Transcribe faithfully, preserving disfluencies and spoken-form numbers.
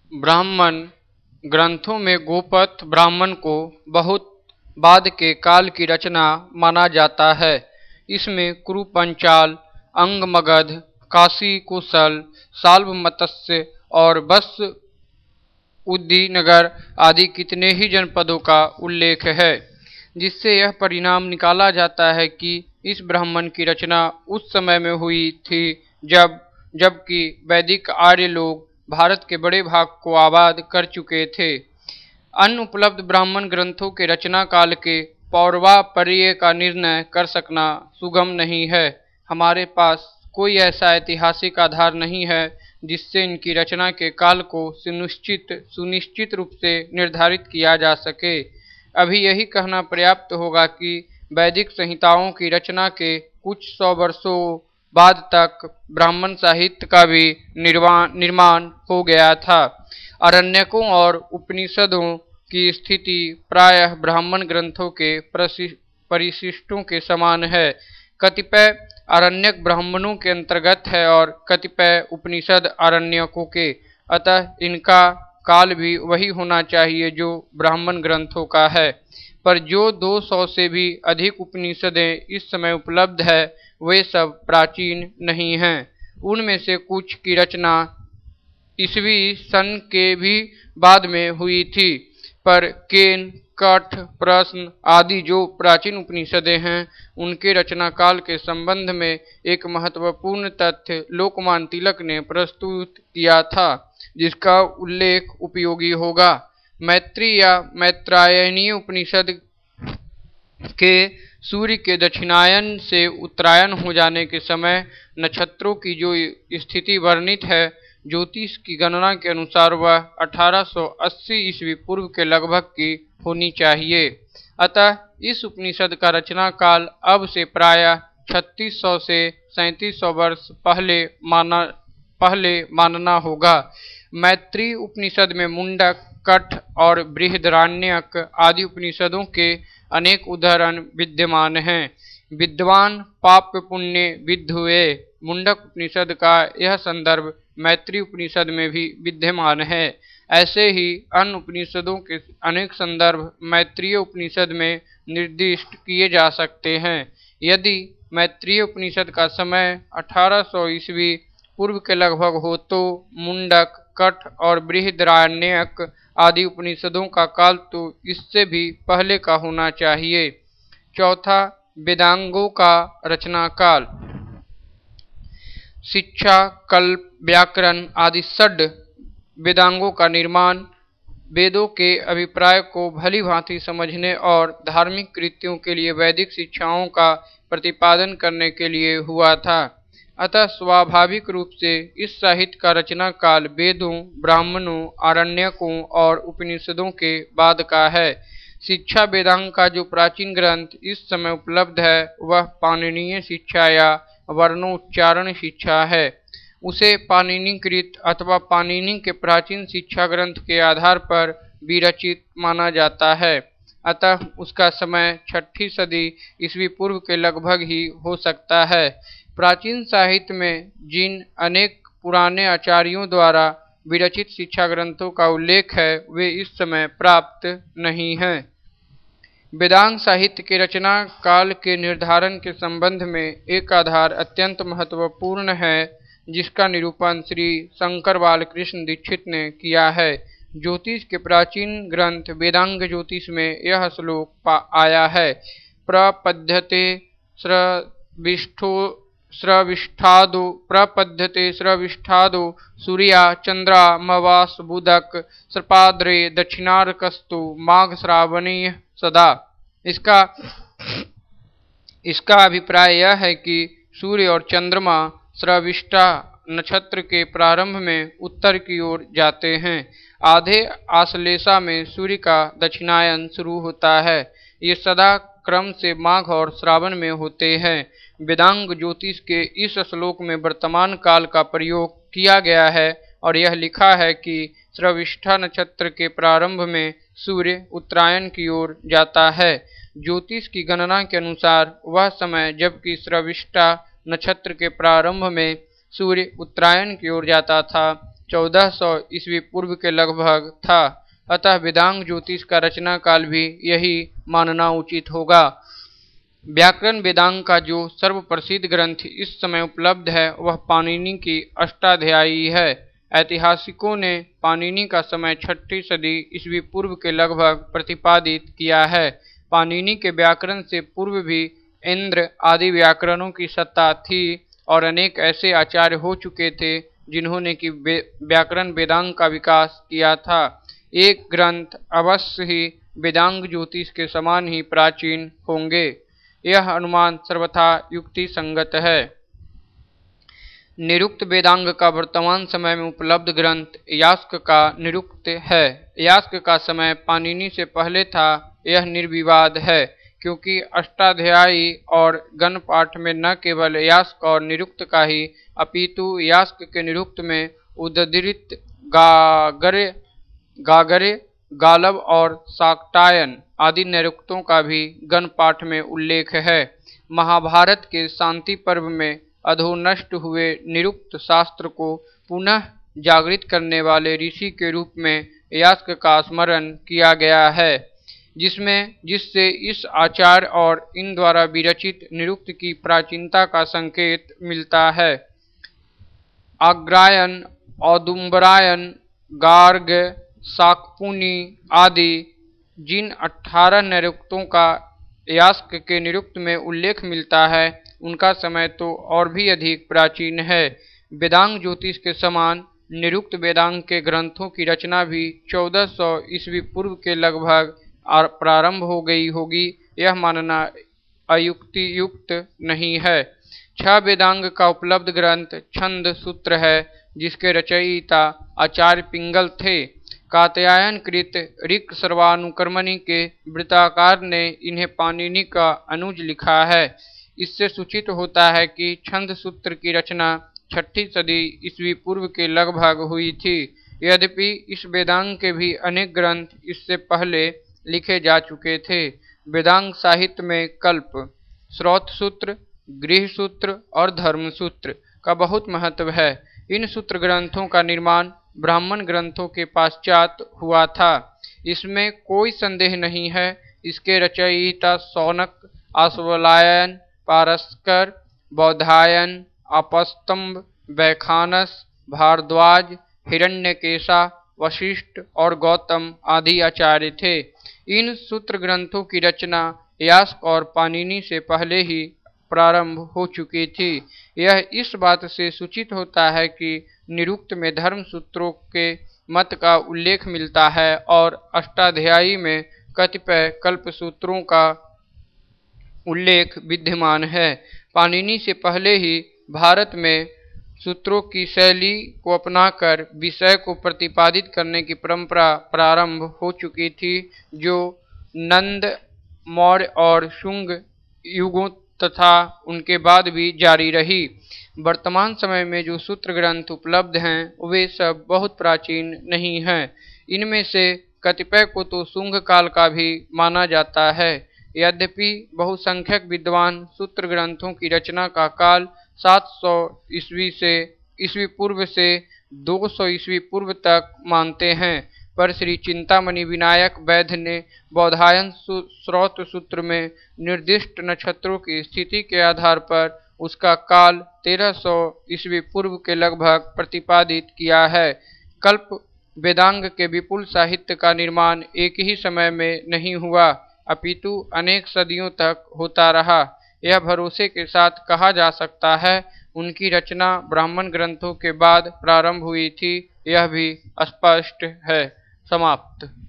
ब्राह्मण ग्रंथों में गोपथ ब्राह्मण को बहुत बाद के काल की रचना माना जाता है। इसमें कुरु पंचाल, अंग मगध, काशी कुशल, साल्व मत्स्य और बस उद्दीनगर आदि कितने ही जनपदों का उल्लेख है, जिससे यह परिणाम निकाला जाता है कि इस ब्राह्मण की रचना उस समय में हुई थी जब जबकि वैदिक आर्य लोग भारत के बड़े भाग को आबाद कर चुके थे। अन्य उपलब्ध ब्राह्मण ग्रंथों के रचना काल के पौर्वापर्य का निर्णय कर सकना सुगम नहीं है। हमारे पास कोई ऐसा ऐतिहासिक आधार नहीं है जिससे इनकी रचना के काल को सुनिश्चित सुनिश्चित रूप से निर्धारित किया जा सके। अभी यही कहना पर्याप्त होगा कि वैदिक संहिताओं की रचना के कुछ सौ वर्षों बाद तक ब्राह्मण साहित्य का भी निर्माण निर्माण हो गया था। अरण्यकों और उपनिषदों की स्थिति प्रायः ब्राह्मण ग्रंथों के परिशिष्टों के समान है। कतिपय आरण्यक ब्राह्मणों के अंतर्गत है और कतिपय उपनिषद आरण्यकों के, अतः इनका काल भी वही होना चाहिए जो ब्राह्मण ग्रंथों का है। पर जो दो सौ से भी अधिक उपनिषदें इस समय उपलब्ध है वे सब प्राचीन नहीं हैं। उनमें से कुछ की रचना ईसवी सन के भी बाद में हुई थी, पर केन, कठ, प्रश्न आदि जो प्राचीन उपनिषदें हैं उनके रचना काल के संबंध में एक महत्वपूर्ण तथ्य लोकमान तिलक ने प्रस्तुत किया था, जिसका उल्लेख उपयोगी होगा। मैत्री या मैत्रायणीय उपनिषद के सूर्य के दक्षिणायन से उत्तरायण हो जाने के समय नक्षत्रों की जो स्थिति वर्णित है, ज्योतिष की गणना के अनुसार वह अठारह सौ अस्सी ईस्वी पूर्व के लगभग की होनी चाहिए। अतः इस उपनिषद का रचना काल अब से प्रायः छत्तीस सौ से सैंतीस सौ वर्ष पहले माना पहले मानना होगा। मैत्री उपनिषद में मुंडक, कठ और बृहदारण्यक आदि उपनिषदों के अनेक उदाहरण विद्यमान हैं। विद्वान पाप पुण्य विद्ध हुए। मुंडक उपनिषद का यह संदर्भ मैत्री उपनिषद में भी विद्यमान है। ऐसे ही अन्य उपनिषदों के अनेक संदर्भ मैत्रीय उपनिषद में निर्दिष्ट किए जा सकते हैं। यदि मैत्रीय उपनिषद का समय अठारह सौ ईस्वी पूर्व के लगभग हो तो मुंडक, कठ और बृहदारण्यक आदि उपनिषदों का काल तो इससे भी पहले का होना चाहिए। चौथा, वेदांगों का रचना काल। शिक्षा, कल्प, व्याकरण आदि षड वेदांगों का निर्माण वेदों के अभिप्राय को भली भांति समझने और धार्मिक कृत्यों के लिए वैदिक शिक्षाओं का प्रतिपादन करने के लिए हुआ था। अतः स्वाभाविक रूप से इस साहित्य का रचना काल वेदों, ब्राह्मणों, आरण्यकों और उपनिषदों के बाद का है। शिक्षा वेदांग का जो प्राचीन ग्रंथ इस समय उपलब्ध है वह पाणिनीय शिक्षा या वर्णोच्चारण शिक्षा है। उसे पाणिनिकृत अथवा पाणिनि के प्राचीन शिक्षा ग्रंथ के आधार पर विरचित माना जाता है। अतः उसका समय छठी सदी ईस्वी पूर्व के लगभग ही हो सकता है। प्राचीन साहित्य में जिन अनेक पुराने आचार्यों द्वारा विरचित शिक्षा ग्रंथों का उल्लेख है वे इस समय प्राप्त नहीं हैं। वेदांग साहित्य के रचना काल के निर्धारण के संबंध में एक आधार अत्यंत महत्वपूर्ण है, जिसका निरूपण श्री शंकर बालकृष्ण दीक्षित ने किया है। ज्योतिष के प्राचीन ग्रंथ वेदांग ज्योतिष में यह श्लोक आया है, प्रपद्यते स्रविष्ठो स्रविष्ठादो प्रपद्यते स्रविष्ठादो सूर्या चंद्रा मवास बुधक सर्पाद्रे दक्षिणार्कस्तु माघ श्रावणी सदा। इसका इसका अभिप्राय यह है कि सूर्य और चंद्रमा स्रविष्ठा नक्षत्र के प्रारंभ में उत्तर की ओर जाते हैं। आधे आश्लेषा में सूर्य का दक्षिणायन शुरू होता है। ये सदा क्रम से माघ और श्रावण में होते हैं। वेदांग ज्योतिष के इस श्लोक में वर्तमान काल का प्रयोग किया गया है और यह लिखा है कि श्रविष्ठा नक्षत्र के प्रारंभ में सूर्य उत्तरायण की ओर जाता है। ज्योतिष की गणना के अनुसार वह समय जबकि श्रविष्ठा नक्षत्र के प्रारंभ में सूर्य उत्तरायण की ओर जाता था, चौदह सौ ईस्वी पूर्व के लगभग था। अतः वेदांग ज्योतिष का रचना काल भी यही मानना उचित होगा। व्याकरण वेदांग का जो सर्वप्रसिद्ध ग्रंथ इस समय उपलब्ध है वह पाणिनि की अष्टाध्यायी है। ऐतिहासिकों ने पाणिनि का समय छठी सदी ईस्वी पूर्व के लगभग प्रतिपादित किया है। पाणिनि के व्याकरण से पूर्व भी इंद्र आदि व्याकरणों की सत्ता थी और अनेक ऐसे आचार्य हो चुके थे जिन्होंने कि व्याकरण वेदांग का विकास किया था। एक ग्रंथ अवश्य ही वेदांग ज्योतिष के समान ही प्राचीन होंगे, यह अनुमान सर्वथा युक्ति संगत है। निरुक्त वेदांग का वर्तमान समय में उपलब्ध ग्रंथ यास्क का निरुक्त है। यास्क का समय पाणिनि से पहले था, यह निर्विवाद है, क्योंकि अष्टाध्यायी और गण पाठ में न केवल यास्क और निरुक्त का ही अपितु यास्क के निरुक्त में उद्धृत गागरे गागरे गालव और शाक्टायन आदि निरुक्तों का भी गण पाठ में उल्लेख है। महाभारत के शांति पर्व में अधोनष्ट हुए निरुक्त शास्त्र को पुनः जागृत करने वाले ऋषि के रूप में यास्क का स्मरण किया गया है, जिसमें जिससे इस आचार और इन द्वारा विरचित निरुक्त की प्राचीनता का संकेत मिलता है। आग्रायन, औदुंबरायन, गार्ग, शाकपुनी आदि जिन अठारह निरुक्तों का यास्क के निरुक्त में उल्लेख मिलता है उनका समय तो और भी अधिक प्राचीन है। वेदांग ज्योतिष के समान निरुक्त वेदांग के ग्रंथों की रचना भी चौदह सौ ईस्वी पूर्व के लगभग प्रारंभ हो गई होगी, यह मानना अयुक्ति युक्त नहीं है। छह वेदांग का उपलब्ध ग्रंथ छंद सूत्र है, जिसके रचयिता आचार्य पिंगल थे। कात्यायन कृत ऋक् सर्वानुकर्मणि के वृत्ताकार ने इन्हें पाणिनि का अनुज लिखा है। इससे सूचित होता है कि छंद सूत्र की रचना छठी सदी ईस्वी पूर्व के लगभग हुई थी। यद्यपि इस वेदांग के भी अनेक ग्रंथ इससे पहले लिखे जा चुके थे। वेदांग साहित्य में कल्प, स्रोत सूत्र, गृह सूत्र और धर्म सूत्र का बहुत महत्व है। इन सूत्र ग्रंथों का निर्माण ब्राह्मण ग्रंथों के पश्चात हुआ था, इसमें कोई संदेह नहीं है। इसके रचयिता शौनक, आश्वलायन, पारस्कर, बौधायन, अपस्तंभ, वैखानस, भारद्वाज, हिरण्यकेशा, वशिष्ठ और गौतम आदि आचार्य थे। इन सूत्र ग्रंथों की रचना यास्क और पाणिनि से पहले ही प्रारंभ हो चुकी थी। यह इस बात से सूचित होता है कि निरुक्त में धर्म सूत्रों के मत का उल्लेख मिलता है और अष्टाध्यायी में कतिपय कल्प सूत्रों का उल्लेख विद्यमान है। पाणिनि से पहले ही भारत में सूत्रों की शैली को अपनाकर विषय को प्रतिपादित करने की परंपरा प्रारंभ हो चुकी थी, जो नंद, मौर्य और शुंग युगों तथा उनके बाद भी जारी रही। वर्तमान समय में जो सूत्र ग्रंथ उपलब्ध हैं वे सब बहुत प्राचीन नहीं हैं। इनमें से कतिपय को तो शुंग काल का भी माना जाता है। यद्यपि बहुसंख्यक विद्वान सूत्र ग्रंथों की रचना का काल सात सौ ईस्वी से ईस्वी पूर्व से दो सौ ईस्वी पूर्व तक मानते हैं, पर श्री चिंतामणि विनायक वैद्य ने बौधायन स्रोत सूत्र में निर्दिष्ट नक्षत्रों की स्थिति के आधार पर उसका काल तेरह सौ ईस्वी पूर्व के लगभग प्रतिपादित किया है। कल्प वेदांग के विपुल साहित्य का निर्माण एक ही समय में नहीं हुआ, अपितु अनेक सदियों तक होता रहा। यह भरोसे के साथ कहा जा सकता है उनकी रचना ब्राह्मण ग्रंथों के बाद प्रारंभ हुई थी, यह भी स्पष्ट है। समाप्त।